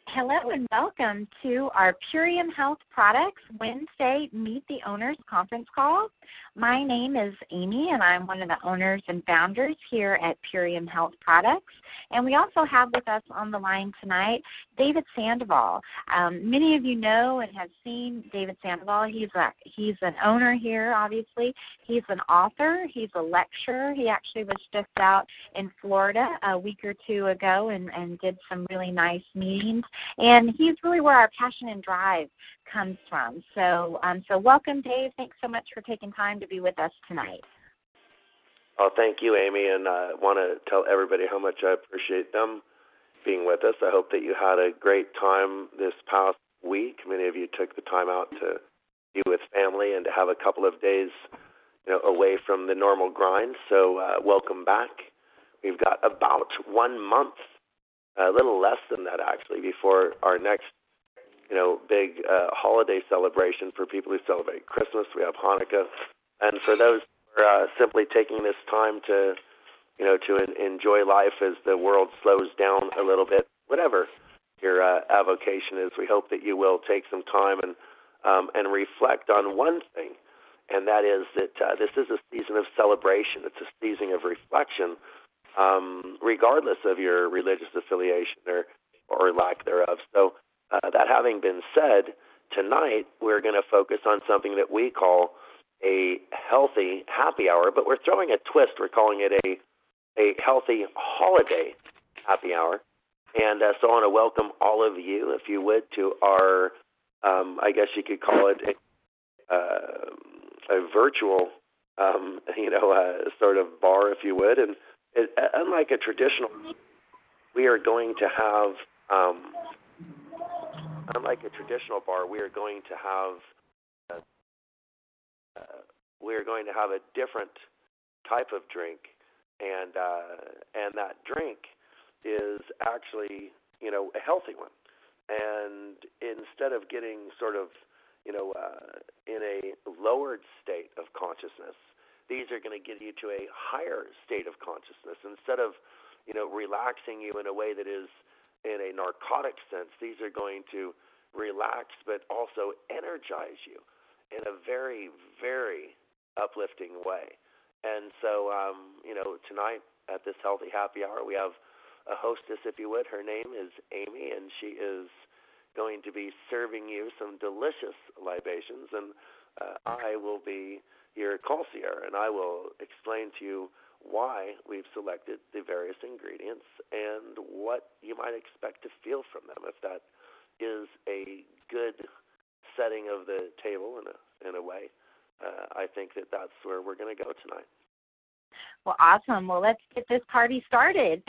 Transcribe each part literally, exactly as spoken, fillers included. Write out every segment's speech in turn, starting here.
Hello and welcome to our Purium Health Products Wednesday Meet the Owners conference call. My name is Amy and I'm one of the owners and founders here at Purium Health Products. And we also have with us on the line tonight David Sandoval. Um, many of you know and have seen David Sandoval. He's, a, he's an owner here, obviously. He's an author. He's a lecturer. He actually was just out in Florida a week or two ago and, and did some really nice meetings. And he's really where our passion and drive comes from. So um, so welcome, Dave. Thanks so much for taking time to be with us tonight. Oh, thank you, Amy, and I want to tell everybody how much I appreciate them being with us. I hope that you had a great time this past week. Many of you took the time out to be with family and to have a couple of days, you know, away from the normal grind. So uh, welcome back. We've got about one month, a little less than that actually, before our next, you know, big uh, holiday celebration for people who celebrate Christmas. We have Hanukkah, and for those who are uh, simply taking this time to, you know, to en- enjoy life as the world slows down a little bit, whatever your uh, avocation is, we hope that you will take some time and um, and reflect on one thing, and that is that uh, this is a season of celebration. It's a season of reflection. Um, regardless of your religious affiliation or, or lack thereof. So uh, that having been said, tonight we're going to focus on something that we call a healthy happy hour, but we're throwing a twist. We're calling it a, a healthy holiday happy hour. And uh, so I want to welcome all of you, if you would, to our, um, I guess you could call it a, uh, a virtual, um, you know, uh, sort of bar, if you would. And It, unlike a traditional, we are going to have, um, unlike a traditional bar, we are going to have, uh, uh, we are going to have a different type of drink, and uh, and that drink is actually, you know, a healthy one. And instead of getting sort of, you know, uh, in a lowered state of consciousness, these are going to get you to a higher state of consciousness. Instead of, you know, relaxing you in a way that is in a narcotic sense, these are going to relax but also energize you in a very, very uplifting way. And so, um, you know, tonight at this Healthy Happy Hour, we have a hostess, if you would. Her name is Amy, and she is going to be serving you some delicious libations, and uh, I will be your consigliere, and I will explain to you why we've selected the various ingredients and what you might expect to feel from them. If that is a good setting of the table in a, in a way, uh, I think that that's where we're going to go tonight. Well, awesome. Well, let's get this party started.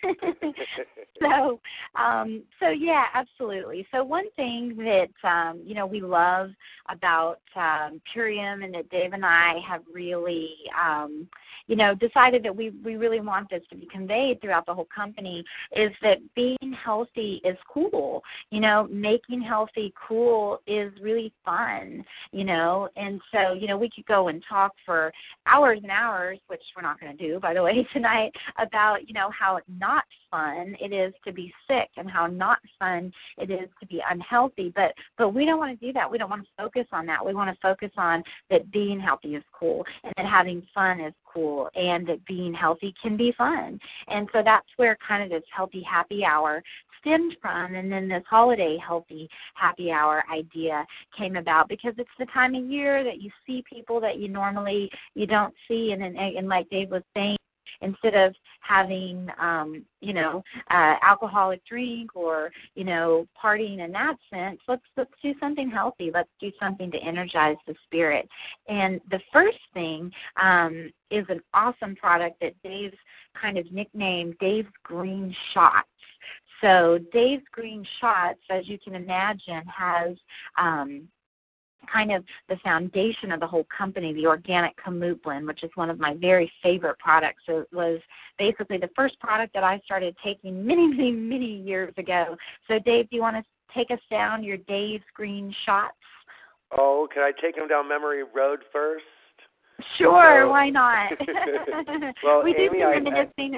so, um, so yeah, absolutely. So one thing that, um, you know, we love about um, Purium and that Dave and I have really, um, you know, decided that we, we really want this to be conveyed throughout the whole company is that being healthy is cool. You know, making healthy cool is really fun, you know. And so, you know, we could go and talk for hours and hours, which we're not going to do, by the way, tonight, about, you know, how not fun it is to be sick and how not fun it is to be unhealthy. But but we don't want to do that. We don't want to focus on that. We want to focus on that being healthy is cool and that having fun is cool and that being healthy can be fun. And so that's where kind of this healthy happy hour stemmed from, and then this holiday healthy happy hour idea came about because it's the time of year that you see people that you normally you don't see, and, and, and like Dave was saying, instead of having, um, you know, uh, alcoholic drink or, you know, partying in that sense, let's let's do something healthy. Let's do something to energize the spirit. And the first thing um, is an awesome product that Dave's kind of nicknamed Dave's Green Shots. So Dave's Green Shots, as you can imagine, has um, kind of the foundation of the whole company, the organic kamut blend, which is one of my very favorite products. So it was basically the first product that I started taking many, many, many years ago. So Dave, do you want to take us down your Dave's Green Shots? Oh, can I take them down memory road first? Sure, so, why not? well, we Amy, do some I, reminiscing. And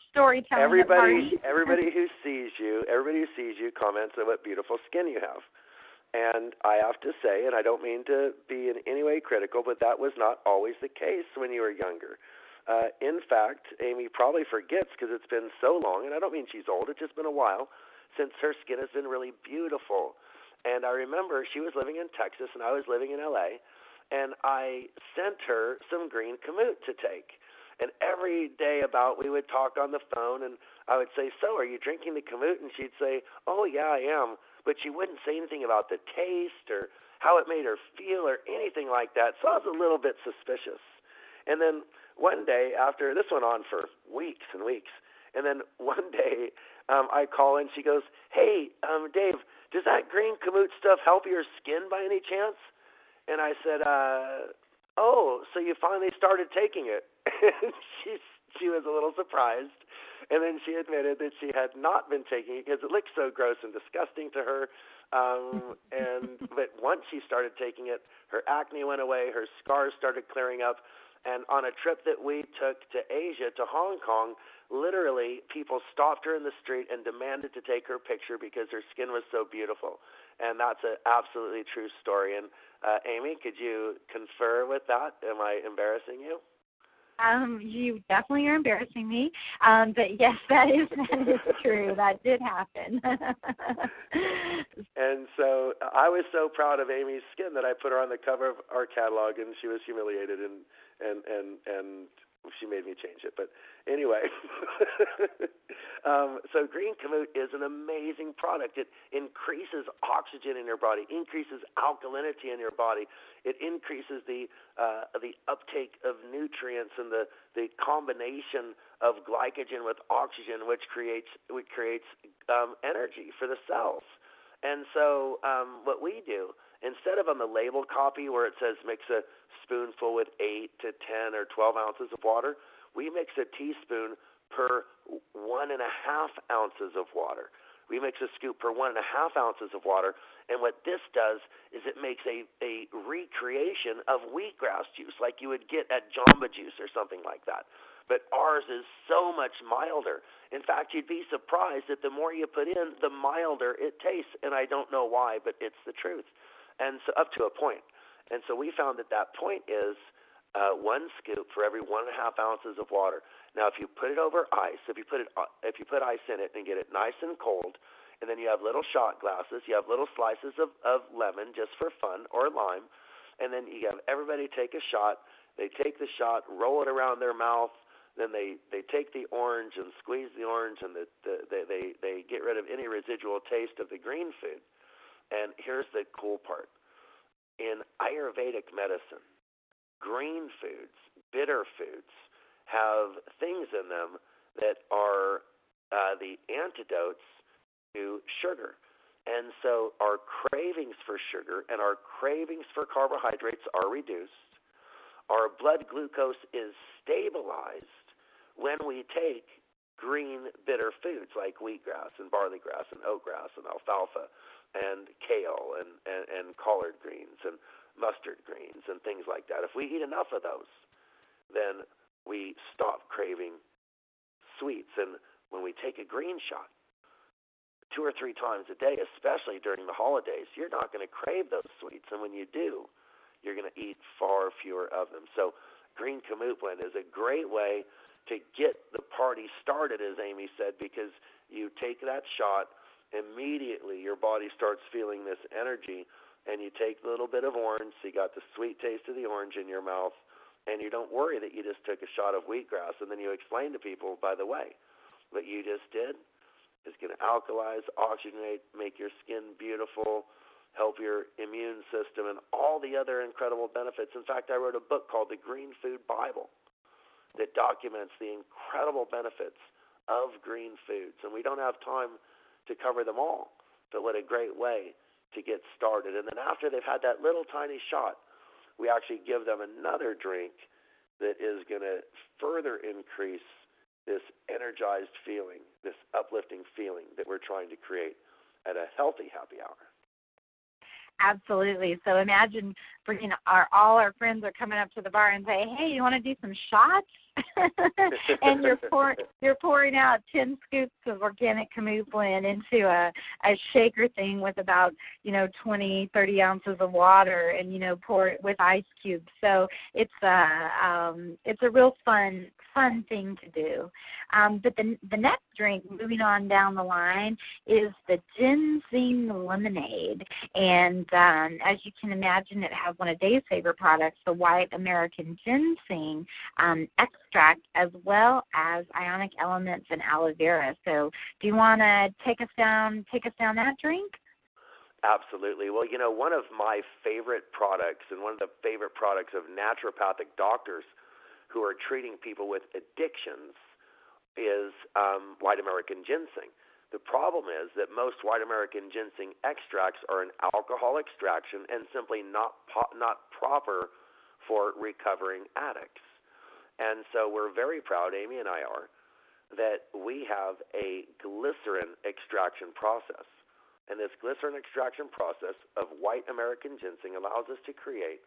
storytelling everybody, at everybody who sees you, everybody who sees you comments on what beautiful skin you have. And I have to say, and I don't mean to be in any way critical, but that was not always the case when you were younger. Uh, in fact, Amy probably forgets because it's been so long, and I don't mean she's old, it's just been a while, since her skin has been really beautiful. And I remember she was living in Texas and I was living in L A, and I sent her some green Kamut to take. And every day about we would talk on the phone, and I would say, so are you drinking the Kamut? And she'd say, oh, yeah, I am. But she wouldn't say anything about the taste or how it made her feel or anything like that. So I was a little bit suspicious. And then one day after, this went on for weeks and weeks, and then one day um, I call and she goes, hey, um, Dave, does that green Kamut stuff help your skin by any chance? And I said, uh, oh, so you finally started taking it. And she, she was a little surprised. And then she admitted that she had not been taking it because it looked so gross and disgusting to her. Um, and but once she started taking it, her acne went away, her scars started clearing up. And on a trip that we took to Asia, to Hong Kong, literally people stopped her in the street and demanded to take her picture because her skin was so beautiful. And that's an absolutely true story. And uh, Amy, could you confer with that? Am I embarrassing you? Um, you definitely are embarrassing me. Um, but yes, that is that is true. That did happen. And so I was so proud of Amy's skin that I put her on the cover of our catalog, and she was humiliated, and and and and she made me change it. But anyway, um, so Green Kamut is an amazing product. It increases oxygen in your body, increases alkalinity in your body. It increases the uh, the uptake of nutrients and the, the combination of glycogen with oxygen, which creates which creates um, energy for the cells. And so um, what we do, instead of on the label copy where it says mix a spoonful with eight to ten or twelve ounces of water, we mix a teaspoon per one and a half ounces of water. We mix a scoop per one and a half ounces of water. And what this does is it makes a, a recreation of wheatgrass juice like you would get at Jamba Juice or something like that. But ours is so much milder. In fact, you'd be surprised that the more you put in, the milder it tastes. And I don't know why, but it's the truth. And so up to a point. And so we found that that point is uh, one scoop for every one and a half ounces of water. Now, if you put it over ice, if you put it, if you put ice in it and get it nice and cold, and then you have little shot glasses, you have little slices of, of lemon just for fun or lime, and then you have everybody take a shot. They take the shot, roll it around their mouth. Then they, they take the orange and squeeze the orange, and the, the, they, they, they get rid of any residual taste of the green food. And here's the cool part. In Ayurvedic medicine, green foods, bitter foods, have things in them that are uh, the antidotes to sugar. And so our cravings for sugar and our cravings for carbohydrates are reduced. Our blood glucose is stabilized when we take green bitter foods like wheatgrass and barley grass and oatgrass and alfalfa and kale and, and, and collard greens and mustard greens and things like that. If we eat enough of those, then we stop craving sweets. And when we take a green shot two or three times a day, especially during the holidays, you're not going to crave those sweets. And when you do, you're going to eat far fewer of them. So Green Kamut Blend is a great way to get the party started, as Amy said, because you take that shot, immediately your body starts feeling this energy, and you take a little bit of orange, so you got the sweet taste of the orange in your mouth, and you don't worry that you just took a shot of wheatgrass, and then you explain to people, by the way, what you just did is going to alkalize, oxygenate, make your skin beautiful, help your immune system, and all the other incredible benefits. In fact, I wrote a book called The Green Food Bible that documents the incredible benefits of green foods. And we don't have time to cover them all, but what a great way to get started. And then after they've had that little tiny shot, we actually give them another drink that is going to further increase this energized feeling, this uplifting feeling that we're trying to create at a healthy happy hour. Absolutely. So imagine you know, our all our friends are coming up to the bar and say, hey, you want to do some shots? And you're pour, you're pouring out ten scoops of organic Camus blend into a, a shaker thing with about, you know, twenty, thirty ounces of water, and, you know, pour it with ice cubes. So it's a, um, it's a real fun, fun thing to do. Um, but the, the next drink, moving on down the line, is the ginseng lemonade. And um, as you can imagine, it has one of Dave's favorite products, the white American ginseng um, extract, as well as ionic elements and aloe vera. So do you want to take us down, take us down that drink? Absolutely. Well, you know, one of my favorite products and one of the favorite products of naturopathic doctors who are treating people with addictions is um, white American ginseng. The problem is that most white American ginseng extracts are an alcohol extraction and simply not po- not proper for recovering addicts. And so we're very proud, Amy and I are, that we have a glycerin extraction process. And this glycerin extraction process of white American ginseng allows us to create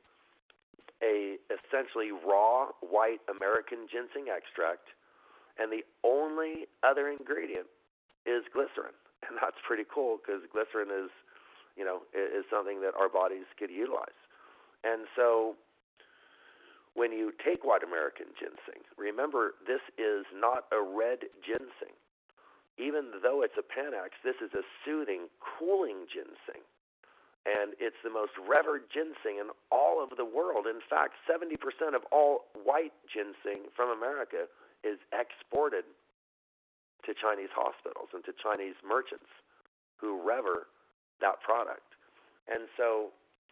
a essentially raw white American ginseng extract, and the only other ingredient is glycerin. And that's pretty cool because glycerin is, you know, is something that our bodies could utilize. And so when you take white American ginseng, remember this is not a red ginseng. Even though it's a Panax, this is a soothing, cooling ginseng. And it's the most revered ginseng in all of the world. In fact, seventy percent of all white ginseng from America is exported to Chinese hospitals and to Chinese merchants who revere that product. And so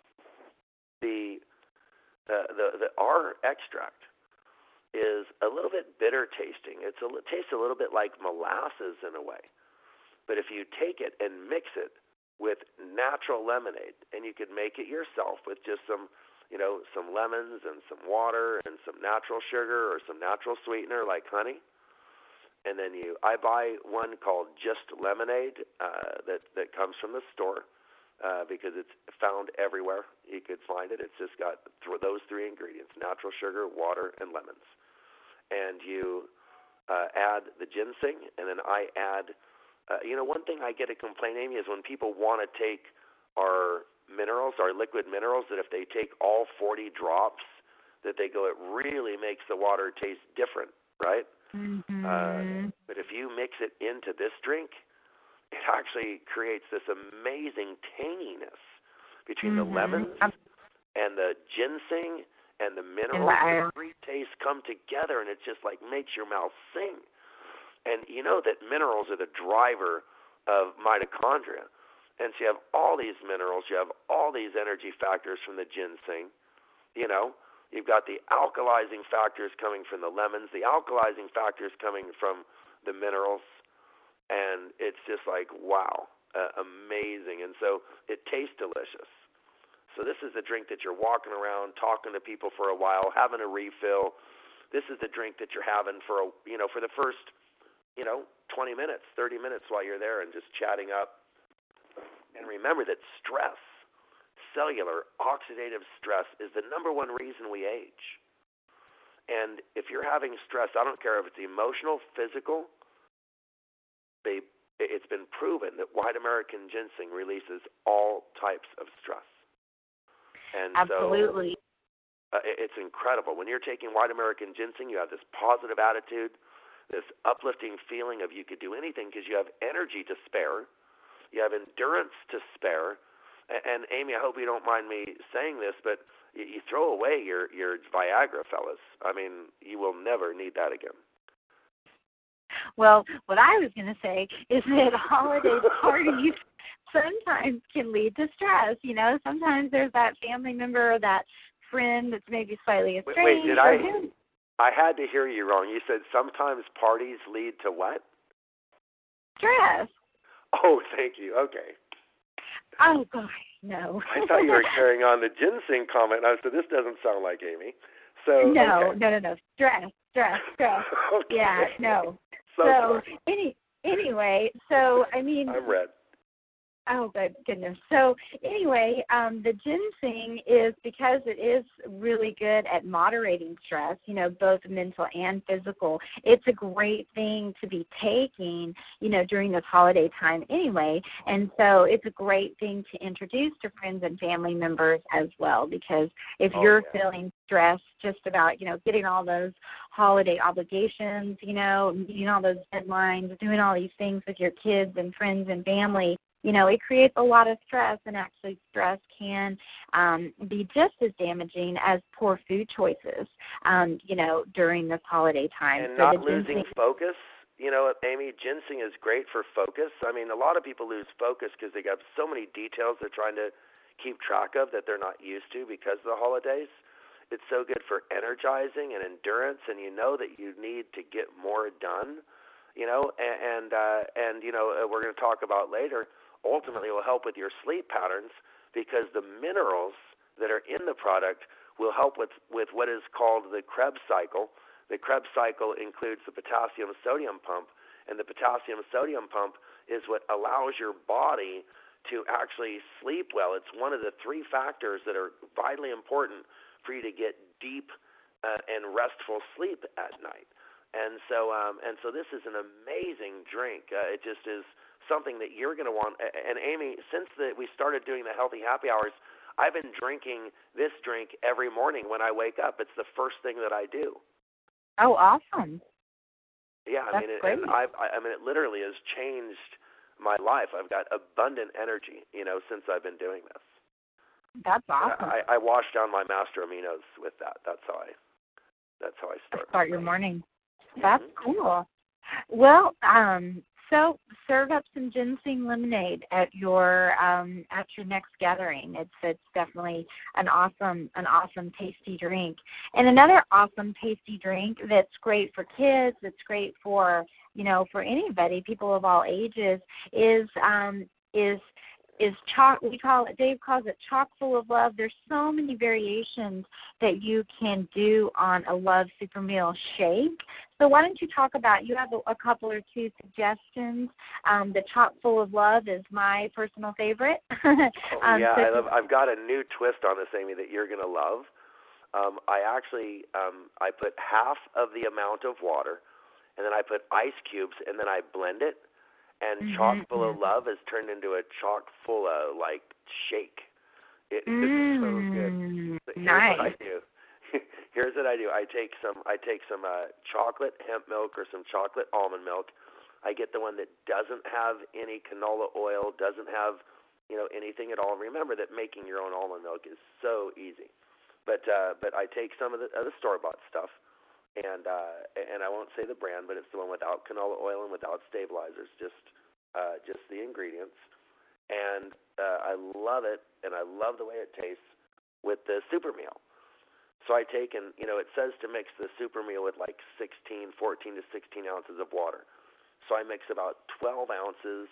the Uh, the, the our extract is a little bit bitter tasting. It's a, it tastes a little bit like molasses in a way. But if you take it and mix it with natural lemonade, and you could make it yourself with just some, you know, some lemons and some water and some natural sugar or some natural sweetener like honey, and then you, I buy one called Just Lemonade uh, that that comes from the store. Uh, because it's found everywhere. You could find it. It's just got th- those three ingredients, natural sugar, water, and lemons. And you uh, add the ginseng, and then I add, uh, you know, one thing I get a complaint, Amy, is when people want to take our minerals, our liquid minerals, that if they take all forty drops, that they go, it really makes the water taste different, right? Mm-hmm. Uh, but if you mix it into this drink, it actually creates this amazing tanginess between mm-hmm. the lemons and the ginseng and the minerals. The three tastes come together, and it just like makes your mouth sing. And you know that minerals are the driver of mitochondria. And so you have all these minerals, you have all these energy factors from the ginseng. You know, you've got the alkalizing factors coming from the lemons, the alkalizing factors coming from the minerals. And it's just like, wow, uh, amazing. And so it tastes delicious. So this is the drink that you're walking around, talking to people for a while, having a refill. This is the drink that you're having for, a, you know, for the first, you know, twenty minutes, thirty minutes while you're there and just chatting up. And remember that stress, cellular oxidative stress, is the number one reason we age. And if you're having stress, I don't care if it's emotional, physical, They, it's been proven that white American ginseng releases all types of stress. And Absolutely. So uh, it's incredible. When you're taking white American ginseng, you have this positive attitude, this uplifting feeling of you could do anything because you have energy to spare. You have endurance to spare. And, and Amy, I hope you don't mind me saying this, but you, you throw away your, your Viagra, fellas. I mean, you will never need that again. Well, what I was going to say is that holiday parties sometimes can lead to stress. You know, sometimes there's that family member or that friend that's maybe slightly estranged. Wait, wait did I? Him. I had to hear you wrong. You said sometimes parties lead to what? Stress. Oh, thank you. Okay. Oh, gosh, no. I thought you were carrying on the ginseng comment. I said, this doesn't sound like Amy. So No, okay. no, no, no. Stress, stress, stress. Okay. Yeah, no. So, so any, anyway, so, I mean. I'm red. Oh, good goodness. So anyway, um, the ginseng is, because it is really good at moderating stress, you know, both mental and physical, it's a great thing to be taking, you know, during this holiday time anyway. And so it's a great thing to introduce to friends and family members as well, because if Oh, you're yeah. feeling stressed just about, you know, getting all those holiday obligations, you know, meeting all those deadlines, doing all these things with your kids and friends and family, you know, it creates a lot of stress, and actually stress can um, be just as damaging as poor food choices, um, you know, during this holiday time. And So not the losing ginseng, focus. You know, Amy, ginseng is great for focus. I mean, a lot of people lose focus because they got so many details they're trying to keep track of that they're not used to because of the holidays. It's so good for energizing and endurance, and you know that you need to get more done. You know, and and, uh, and you know, uh, we're going to talk about later. Ultimately, it will help with your sleep patterns because the minerals that are in the product will help with with what is called the Krebs cycle. The Krebs cycle includes the potassium-sodium pump, and the potassium-sodium pump is what allows your body to actually sleep well. It's one of the three factors that are vitally important for you to get deep uh, and restful sleep at night. And so, um, and so, this is an amazing drink. Uh, it just is something that you're going to want. And Amy, since the, we started doing the Healthy Happy Hours, I've been drinking this drink every morning when I wake up. It's the first thing that I do. oh, awesome. Yeah, I That's mean, it, great. and I, I mean, it literally has changed my life. I've got abundant energy, you know, since I've been doing this. That's And awesome. I, I wash down my master aminos with that. That's how I, that's how I start. Start your morning. Mm-hmm. That's cool. Well, um, so serve up some ginseng lemonade at your um, at your next gathering. It's it's definitely an awesome an awesome tasty drink. And another awesome tasty drink that's great for kids, that's great for you know for anybody, people of all ages, is um, is is chock. We call it. Dave calls it chock full of love. There's so many variations that you can do on a Love Super Meal shake. So why don't you talk about, you have a, a couple or two suggestions. Um, the chock full of love is my personal favorite. oh, um, yeah, so I love, I've got a new twist on this, Amy, that you're going to love. Um, I actually, um, I put half of the amount of water, and then I put ice cubes, and then I blend it. And mm-hmm. chock full of love is turned into a chock full of, like, shake. It, mm, it's so good. So here's nice. what I do. Here's what I do. I take some I take some uh, chocolate hemp milk or some chocolate almond milk. I get the one that doesn't have any canola oil, doesn't have, you know, anything at all. Remember that making your own almond milk is so easy. But uh, but I take some of the, of the store-bought stuff, and uh, and I won't say the brand, but it's the one without canola oil and without stabilizers, just uh, just the ingredients. And uh, I love it, and I love the way it tastes with the super meal. So I take, and you know, it says to mix the super meal with like sixteen, fourteen to sixteen ounces of water. So I mix about twelve ounces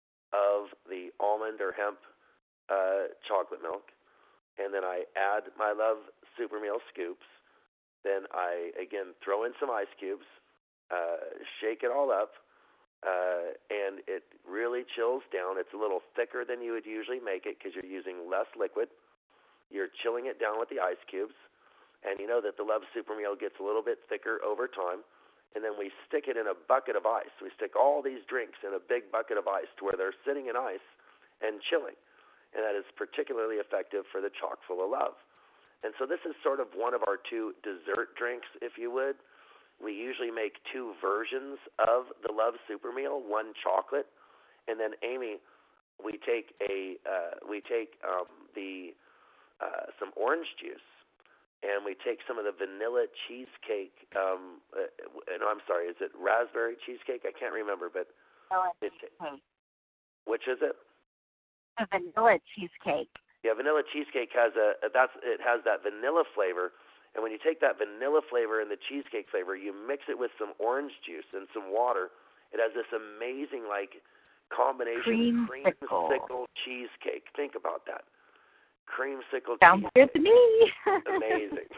of the almond or hemp uh, chocolate milk, and then I add my Love Super Meal scoops. Then I, again, throw in some ice cubes, uh, shake it all up, uh, and it really chills down. It's a little thicker than you would usually make it because you're using less liquid. You're chilling it down with the ice cubes, and you know that the Love Super Meal gets a little bit thicker over time. And then we stick it in a bucket of ice. We stick all these drinks in a big bucket of ice to where they're sitting in ice and chilling. And that is particularly effective for the chock full of love. And so this is sort of one of our two dessert drinks, if you would. We usually make two versions of the Love Super Meal, one chocolate, and then Amy, we take a uh, we take um, the uh, some orange juice, and we take some of the vanilla cheesecake. Um, uh, no, I'm sorry, is it raspberry cheesecake? I can't remember, but Vanilla it's, cheesecake. which is it? A vanilla cheesecake. Yeah, vanilla cheesecake has a that's it has that vanilla flavor, and when you take that vanilla flavor and the cheesecake flavor, you mix it with some orange juice and some water. It has this amazing like combination Creamsicle. creamsicle cheesecake. Think about that. Creamsicle Sounds cheesecake. good to me. Amazing.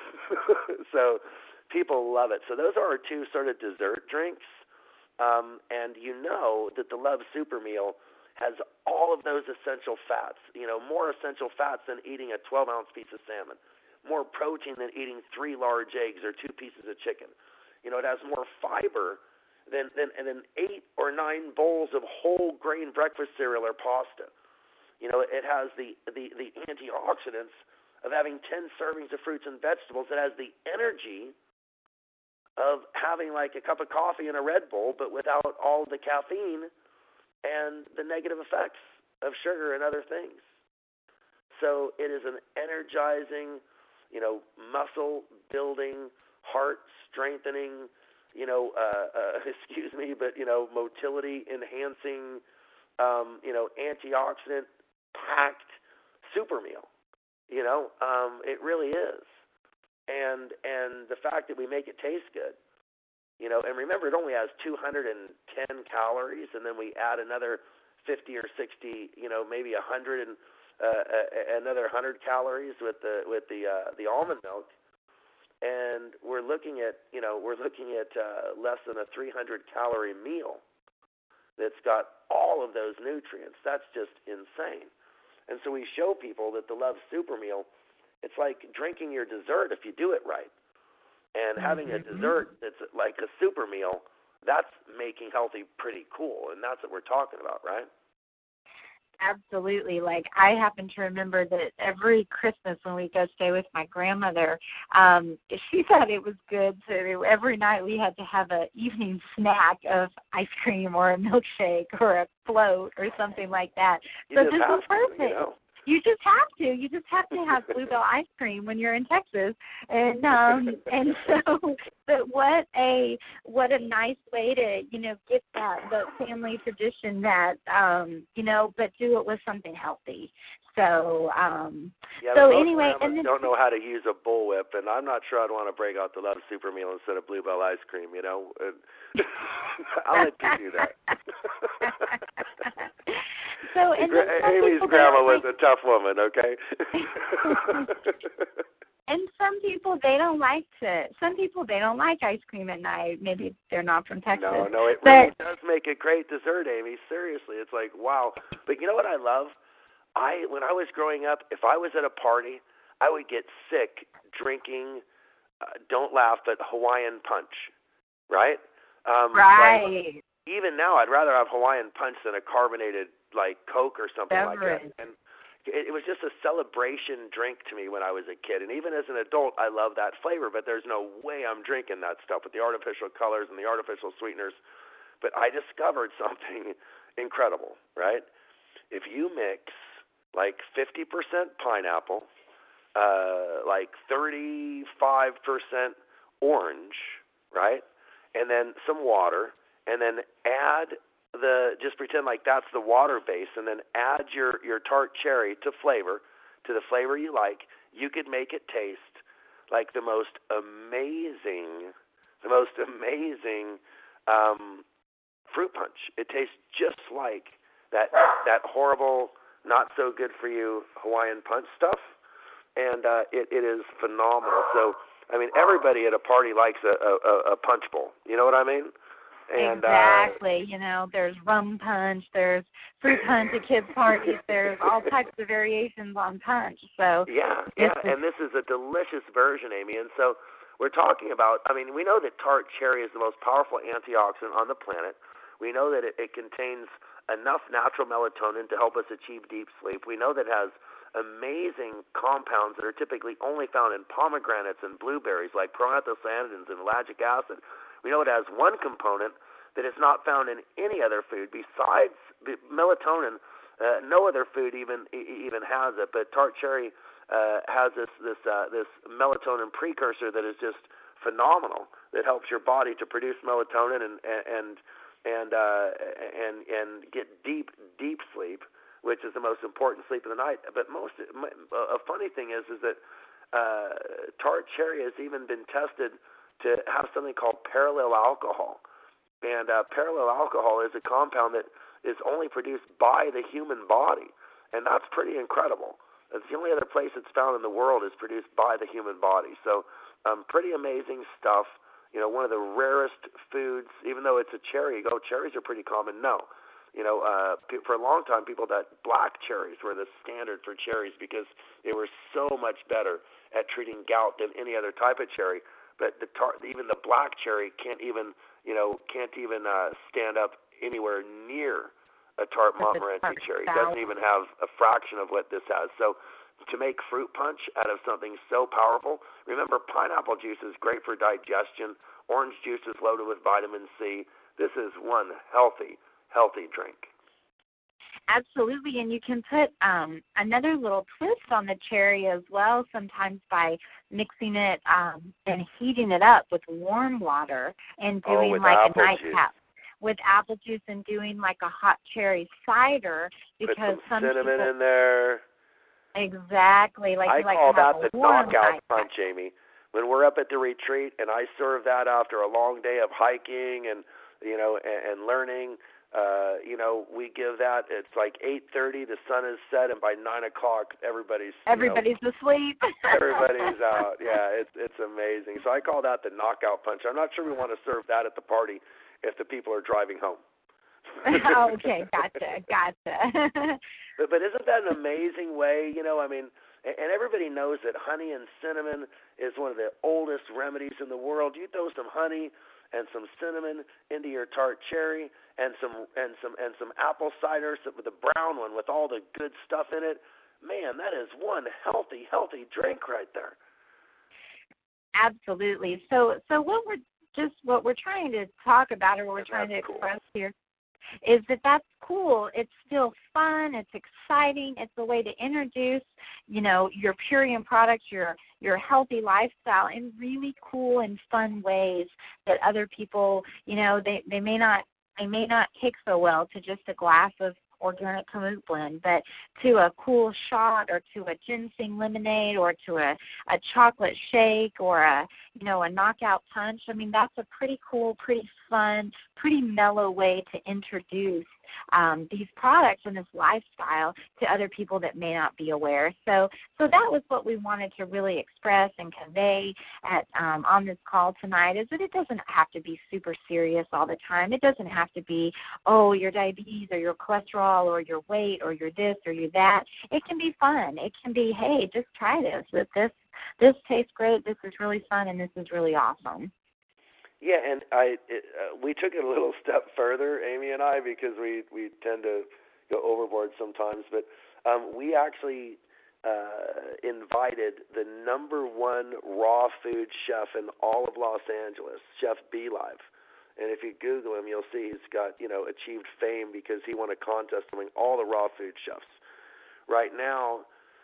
So people love it. So those are our two sort of dessert drinks. Um, and you know that the Love Super Meal has all of those essential fats, you know, more essential fats than eating a twelve-ounce piece of salmon, more protein than eating three large eggs or two pieces of chicken. You know, it has more fiber than, than, than eight or nine bowls of whole grain breakfast cereal or pasta. You know, it has the, the, the antioxidants of having ten servings of fruits and vegetables. It has the energy of having like a cup of coffee and a Red Bull, but without all the caffeine and the negative effects of sugar and other things. So it is an energizing, you know, muscle building, heart strengthening, you know, uh, uh, excuse me, but, you know, motility enhancing, um, you know, antioxidant packed super meal. You know, um, it really is. And and the fact that we make it taste good, you know, and remember it only has two hundred ten calories, and then we add another fifty or sixty, you know, maybe one hundred and uh, another one hundred calories with the with the uh, the almond milk, and we're looking at, you know, we're looking at uh, less than a three hundred calorie meal that's got all of those nutrients. That's just insane. And so we show people that the Love Super Meal, it's like drinking your dessert if you do it right. And having a dessert that's like a super meal, that's making healthy pretty cool. And that's what we're talking about, right? Absolutely. Like, I happen to remember that every Christmas when we go stay with my grandmother, um, she thought it was good. So every night we had to have an evening snack of ice cream or a milkshake or a float or something like that. You so just this have was perfect. To, you know? You just have to. You just have to have Bluebell ice cream when you're in Texas, and um, and so, but what a what a nice way to, you know, get that the family tradition that um, you know, but do it with something healthy. So um, yeah, so most anyway, and then, don't know how to use a bullwhip, and I'm not sure I'd want to break out the Love Super Meal instead of Bluebell ice cream. You know, I'll let you do that. So, and then Amy's grandma was like, a tough woman, okay? And some people, they don't like to, some people, they don't like ice cream at night. Maybe they're not from Texas. No, no, it but, really does make a great dessert, Amy. Seriously, it's like, wow. But you know what I love? I When I was growing up, if I was at a party, I would get sick drinking, uh, don't laugh, but Hawaiian punch, right? Um, right. Like, even now, I'd rather have Hawaiian punch than a carbonated, like, Coke or something Beverage. like that. And it, it was just a celebration drink to me when I was a kid. And even as an adult, I love that flavor, but there's no way I'm drinking that stuff with the artificial colors and the artificial sweeteners. But I discovered something incredible, right? If you mix like fifty percent pineapple, uh, like thirty-five percent orange, right? And then some water, and then add the, just pretend like that's the water base, and then add your, your tart cherry to flavor, to the flavor you like. You could make it taste like the most amazing, the most amazing um, fruit punch. It tastes just like that that horrible, not so good for you Hawaiian punch stuff, and uh, it, it is phenomenal. So, I mean, everybody at a party likes a, a, a punch bowl. You know what I mean? And, exactly. Uh, you know, there's rum punch, there's fruit punch at kids' parties, there's all types of variations on punch. So yeah, yeah, is, and this is a delicious version, Amy. And so we're talking about, I mean, we know that tart cherry is the most powerful antioxidant on the planet. We know that it, it contains enough natural melatonin to help us achieve deep sleep. We know that it has amazing compounds that are typically only found in pomegranates and blueberries, like proanthocyanidins and ellagic acid. We know it has one component that is not found in any other food besides melatonin. Uh, no other food even even has it, but tart cherry uh, has this this uh, this melatonin precursor that is just phenomenal. That helps your body to produce melatonin and and and uh, and and get deep deep sleep, which is the most important sleep of the night. But most a funny thing is is that uh, tart cherry has even been tested to have something called parallel alcohol. And uh, parallel alcohol is a compound that is only produced by the human body. And that's pretty incredible. It's the only other place it's found in the world is produced by the human body. So um, pretty amazing stuff. You know, one of the rarest foods, even though it's a cherry, you go, cherries are pretty common. No. You know, uh, pe- for a long time, people thought black cherries were the standard for cherries because they were so much better at treating gout than any other type of cherry. But the tar- even the black cherry can't even, you know, can't even uh, stand up anywhere near a tart Montmorency cherry. It doesn't even have a fraction of what this has. So to make fruit punch out of something so powerful, remember pineapple juice is great for digestion. Orange juice is loaded with vitamin C. This is one healthy, healthy drink. Absolutely, and you can put um, another little twist on the cherry as well, sometimes by mixing it um, and heating it up with warm water and doing oh, like a nightcap with apple juice and doing like a hot cherry cider. Because put some, some cinnamon people, in there. Exactly. Like I you like call to have that a the warm knockout nightcap. punch, Amy. When we're up at the retreat and I serve that after a long day of hiking and, you know, and, and learning, uh, you know, we give that. It's like eight thirty, the sun is set, and by nine o'clock, everybody's Everybody's you know, asleep. everybody's out. Yeah, it's it's amazing. So I call that the knockout punch. I'm not sure we want to serve that at the party if the people are driving home. Okay, gotcha, gotcha. but, but isn't that an amazing way? You know, I mean, and, and everybody knows that honey and cinnamon is one of the oldest remedies in the world. You throw some honey and some cinnamon into your tart cherry and some and some and some apple cider with the brown one with all the good stuff in it. Man, that is one healthy, healthy drink right there. Absolutely. So, so what we're just what we're trying to talk about, or what we're And trying to that's cool. express here, is that that's cool. It's still fun. It's exciting. It's a way to introduce, you know, your Purium products, your your healthy lifestyle in really cool and fun ways that other people, you know, they, they may not they may not take so well to just a glass of organic kamut blend, but to a cool shot or to a ginseng lemonade or to a, a chocolate shake or a, you know, a knockout punch. I mean, that's a pretty cool, pretty fun, pretty mellow way to introduce um, these products and this lifestyle to other people that may not be aware. So, so that was what we wanted to really express and convey at um, on this call tonight, is that it doesn't have to be super serious all the time. It doesn't have to be, oh, your diabetes or your cholesterol or your weight or your this or your that. It can be fun. It can be, hey, just try this. This this tastes great. This is really fun, and this is really awesome. Yeah, and I it, uh, we took it a little step further, Amy and I, because we, we tend to go overboard sometimes. But um, we actually uh, invited the number one raw food chef in all of Los Angeles, Chef Be-Live. And if you Google him, you'll see he's got, you know, achieved fame because he won a contest among all the raw food chefs. Right now,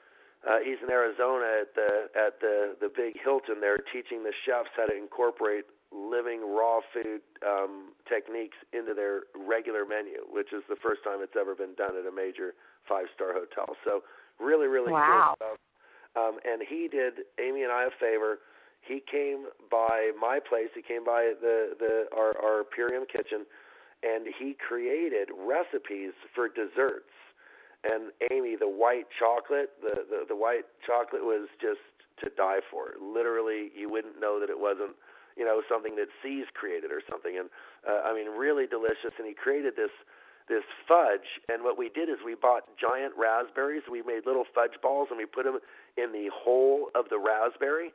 uh, he's in Arizona at the at the the big Hilton there, teaching the chefs how to incorporate living raw food um, techniques into their regular menu, which is the first time it's ever been done at a major five-star hotel. So really, really wow. cool stuff. Um, and he did Amy and I a favor. He came by my place. He came by the, the our, our Purium kitchen, and he created recipes for desserts. And Amy, the white chocolate, the, the, the white chocolate was just to die for. Literally, you wouldn't know that it wasn't, you know, something that C's created or something. And uh, I mean, really delicious. And he created this this fudge. And what we did is we bought giant raspberries. We made little fudge balls, and we put them in the hole of the raspberry.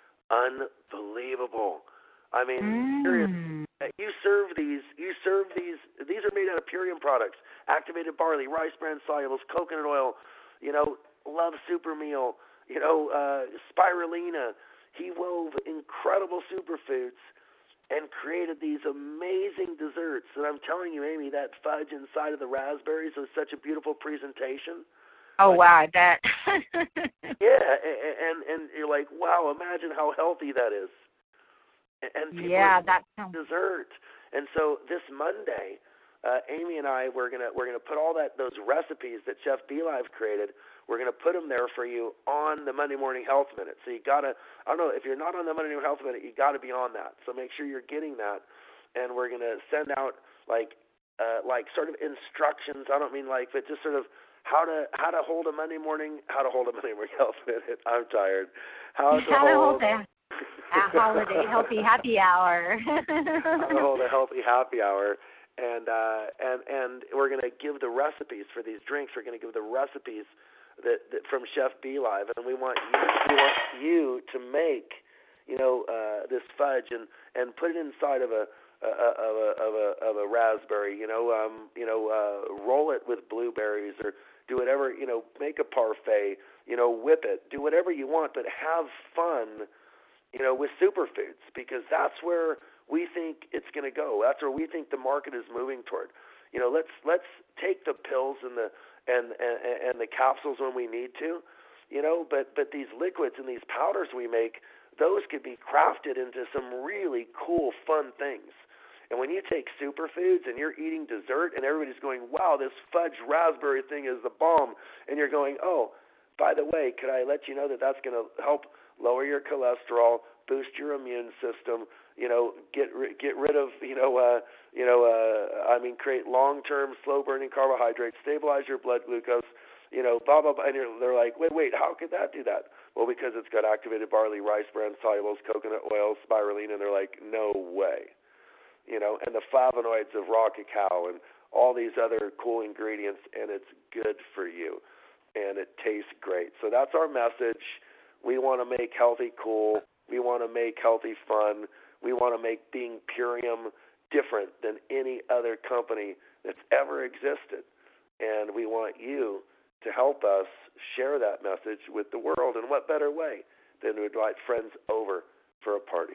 Unbelievable. I mean, mm. seriously. You serve these, you serve these, these are made out of Purium products, activated barley, rice bran solubles, coconut oil, you know, Love Super Meal, you know, uh, spirulina. He wove incredible superfoods and created these amazing desserts. And I'm telling you, Amy, that fudge inside of the raspberries was such a beautiful presentation. Oh, like, wow, I bet. yeah, and, and, and you're like, wow, imagine how healthy that is. And people yeah, that sounds dessert. And so this Monday, uh, Amy and I we're gonna we're gonna put all that those recipes that Chef Be-Live created. We're gonna put them there for you on the Monday Morning Health Minute. So you gotta I don't know if you're not on the Monday Morning Health Minute, you gotta be on that. So make sure you're getting that. And we're gonna send out like uh, like sort of instructions. I don't mean like, but just sort of how to how to hold a Monday morning how to hold a Monday Morning Health Minute. I'm tired. How to how hold. To hold a holiday healthy happy hour. How to hold a healthy happy hour, And uh, and and we're going to give the recipes for these drinks. We're going to give the recipes that, that from Chef Be Live, and we want you we want you to make, you know, uh, this fudge and, and put it inside of a of a of a of a raspberry. You know, um, you know, uh, roll it with blueberries or do whatever. You know, make a parfait. You know, whip it. Do whatever you want, but have fun. You know, with superfoods, because that's where we think it's going to go. That's where we think the market is moving toward. You know, let's let's take the pills and the and and, and the capsules when we need to. You know, but but these liquids and these powders we make, those could be crafted into some really cool, fun things. And when you take superfoods and you're eating dessert and everybody's going, wow, this fudge raspberry thing is the bomb, and you're going, oh, by the way, could I let you know that that's going to help lower your cholesterol, boost your immune system, you know, get get rid of, you know, uh, you know, uh, I mean, create long-term slow-burning carbohydrates, stabilize your blood glucose, you know, blah, blah, blah. And you're, they're like, wait, wait, how could that do that? Well, because it's got activated barley, rice bran solubles, coconut oil, spirulina, and they're like, no way. You know, and the flavonoids of raw cacao and all these other cool ingredients, and it's good for you, and it tastes great. So that's our message. We want to make healthy cool. We want to make healthy fun. We want to make being Purium different than any other company that's ever existed. And we want you to help us share that message with the world. And what better way than to invite friends over for a party?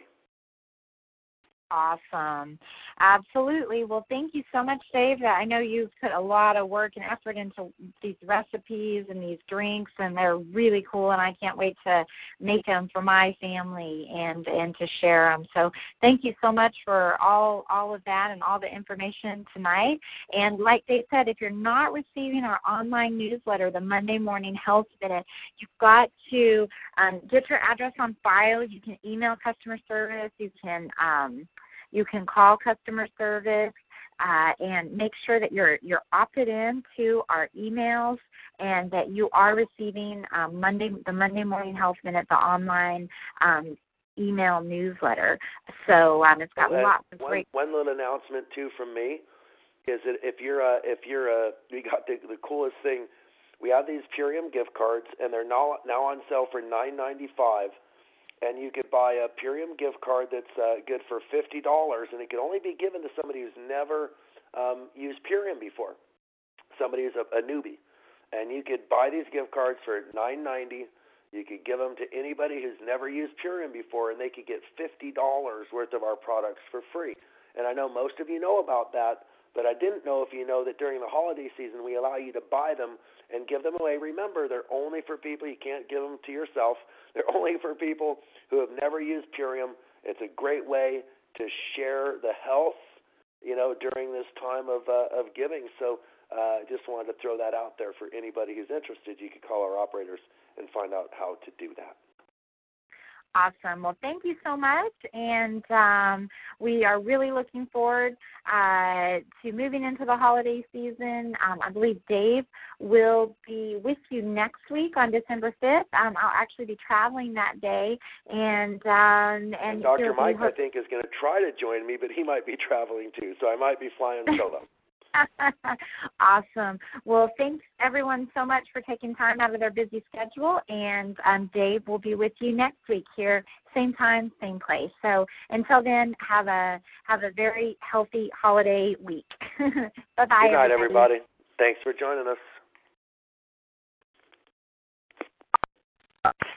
Awesome. Absolutely. Well, thank you so much, Dave. I know you've put a lot of work and effort into these recipes and these drinks, and they're really cool, and I can't wait to make them for my family and, and to share them. So thank you so much for all, all of that and all the information tonight. And like Dave said, if you're not receiving our online newsletter, the Monday Morning Health Minute, you've got to um, get your address on file. You can email customer service. You can um, You can call customer service uh, and make sure that you're you're opted in to our emails and that you are receiving um, Monday the Monday Morning Health Minute, the online um, email newsletter. So um, it's got well, lots of one, great. One little announcement too from me is that if you're uh, if you're uh, we got the, the coolest thing. We have these Purium gift cards, and they're now now on sale for nine ninety-five. And you could buy a Purium gift card that's uh, good for fifty dollars, and it can only be given to somebody who's never um, used Purium before, somebody who's a, a newbie. And you could buy these gift cards for nine ninety. You could give them to anybody who's never used Purium before, and they could get fifty dollars worth of our products for free. And I know most of you know about that, but I didn't know if you know that during the holiday season we allow you to buy them and give them away. Remember, they're only for people. You can't give them to yourself. They're only for people who have never used Purium. It's a great way to share the health, you know, during this time of uh, of giving. So I uh, just wanted to throw that out there for anybody who's interested. You could call our operators and find out how to do that. Awesome. Well, thank you so much, and um, we are really looking forward uh, to moving into the holiday season. Um, I believe Dave will be with you next week on December fifth. Um, I'll actually be traveling that day, and um, and, and Doctor Mike, ho- I think, is going to try to join me, but he might be traveling too, so I might be flying solo. Awesome. Well, thanks everyone so much for taking time out of their busy schedule, and um, Dave will be with you next week here, same time, same place. So until then, have a have a very healthy holiday week. Bye-bye, Good night, everybody. everybody. Thanks for joining us.